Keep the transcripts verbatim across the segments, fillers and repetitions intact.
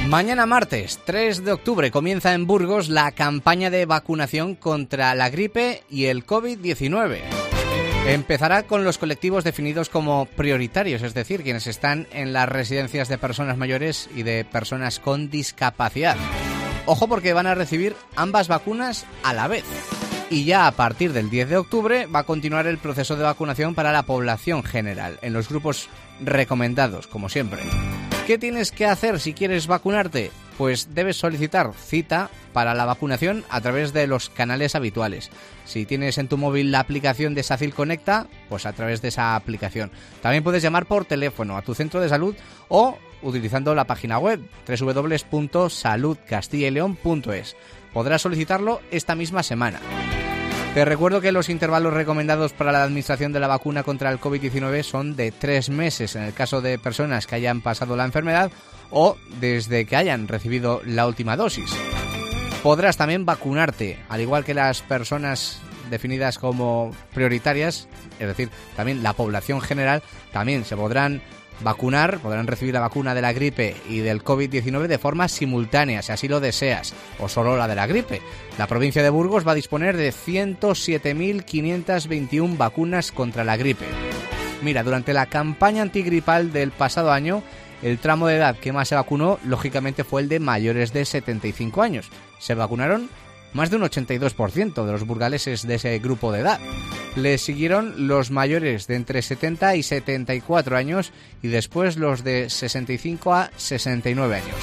Mañana martes, tres de octubre, comienza en Burgos la campaña de vacunación contra la gripe y el covid diecinueve. Empezará con los colectivos definidos como prioritarios, es decir, quienes están en las residencias de personas mayores y de personas con discapacidad. Ojo, porque van a recibir ambas vacunas a la vez. Y ya a partir del diez de octubre va a continuar el proceso de vacunación para la población general, en los grupos recomendados, como siempre. ¿Qué tienes que hacer si quieres vacunarte? Pues debes solicitar cita para la vacunación a través de los canales habituales. Si tienes en tu móvil la aplicación de Sacil Conecta, pues a través de esa aplicación. También puedes llamar por teléfono a tu centro de salud o utilizando la página web doble u doble u doble u punto salud castilla y león punto es. Podrás solicitarlo esta misma semana. Te recuerdo que los intervalos recomendados para la administración de la vacuna contra el covid diecinueve son de tres meses en el caso de personas que hayan pasado la enfermedad o desde que hayan recibido la última dosis. Podrás también vacunarte, al igual que las personas definidas como prioritarias, es decir, también la población general, también se podrán vacunar, podrán recibir la vacuna de la gripe y del covid diecinueve de forma simultánea, si así lo deseas, o solo la de la gripe. La provincia de Burgos va a disponer de ciento siete mil quinientas veintiuna vacunas contra la gripe. Mira, durante la campaña antigripal del pasado año, el tramo de edad que más se vacunó, lógicamente, fue el de mayores de setenta y cinco años. Se vacunaron más de un ochenta y dos por ciento de los burgaleses de ese grupo de edad. Le siguieron los mayores de entre setenta y setenta y cuatro años y después los de sesenta y cinco a sesenta y nueve años.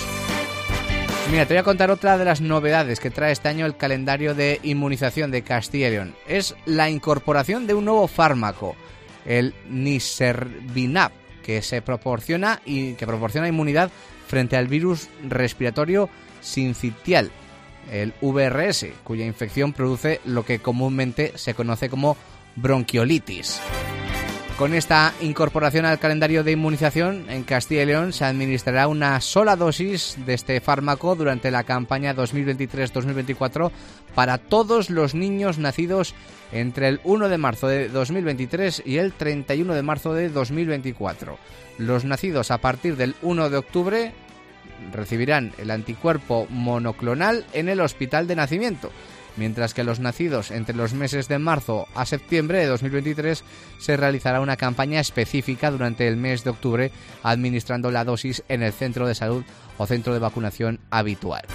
Mira, te voy a contar otra de las novedades que trae este año el calendario de inmunización de Castilla y León. Es la incorporación de un nuevo fármaco, el Niservinab, que se proporciona y que proporciona inmunidad frente al virus respiratorio sincitial, el V R S, cuya infección produce lo que comúnmente se conoce como bronquiolitis. Con esta incorporación al calendario de inmunización en Castilla y León se administrará una sola dosis de este fármaco durante la campaña dos mil veintitrés dos mil veinticuatro para todos los niños nacidos entre el uno de marzo de dos mil veintitrés y el treinta y uno de marzo de dos mil veinticuatro. Los nacidos a partir del uno de octubre recibirán el anticuerpo monoclonal en el hospital de nacimiento, mientras que los nacidos entre los meses de marzo a septiembre de dos mil veintitrés se realizará una campaña específica durante el mes de octubre administrando la dosis en el centro de salud o centro de vacunación habitual.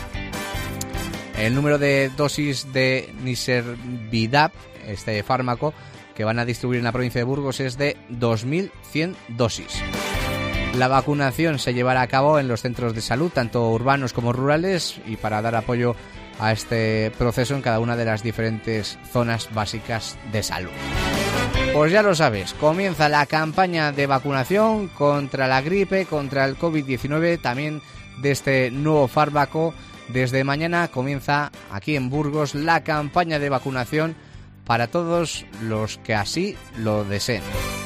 El número de dosis de Niservinab, este fármaco que van a distribuir en la provincia de Burgos, es de dos mil cien dosis. La vacunación se llevará a cabo en los centros de salud, tanto urbanos como rurales, y para dar apoyo a este proceso en cada una de las diferentes zonas básicas de salud. Pues ya lo sabes, comienza la campaña de vacunación contra la gripe, contra el covid diecinueve, también de este nuevo fármaco. Desde mañana comienza aquí en Burgos la campaña de vacunación para todos los que así lo deseen.